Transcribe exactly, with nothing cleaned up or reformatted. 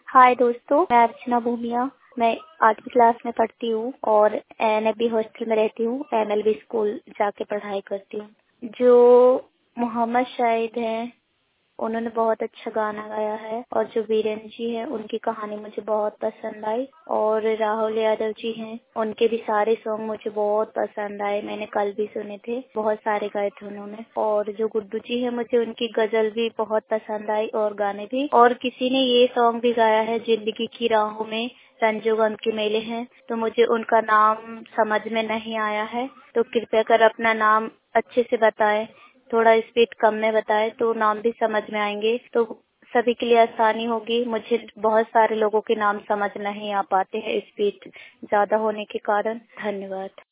हाय दोस्तों, मैं अर्चना भूमिया। मैं आठवीं क्लास में पढ़ती हूँ और एनएबी हॉस्टल में रहती हूँ। एमएलबी स्कूल जाके पढ़ाई करती हूँ। जो मोहम्मद शाहिद हैं, उन्होंने बहुत अच्छा गाना गाया है। और जो वीरेंद्र जी हैं, उनकी कहानी मुझे बहुत पसंद आई। और राहुल यादव जी हैं, उनके भी सारे सॉन्ग मुझे बहुत पसंद आए। मैंने कल भी सुने थे, बहुत सारे गाए थे उन्होंने। और जो गुड्डू जी हैं, मुझे उनकी गजल भी बहुत पसंद आई और गाने भी। और किसी ने ये सॉन्ग भी गाया है, जिंदगी की राहों में रंजो गम के मेले हैं, तो मुझे उनका नाम समझ में नहीं आया है, तो कृपया कर अपना नाम अच्छे से बताएं। थोड़ा स्पीड कम में बताएं तो नाम भी समझ में आएंगे, तो सभी के लिए आसानी होगी। मुझे बहुत सारे लोगों के नाम समझ नहीं आ पाते हैं स्पीड ज्यादा होने के कारण। धन्यवाद।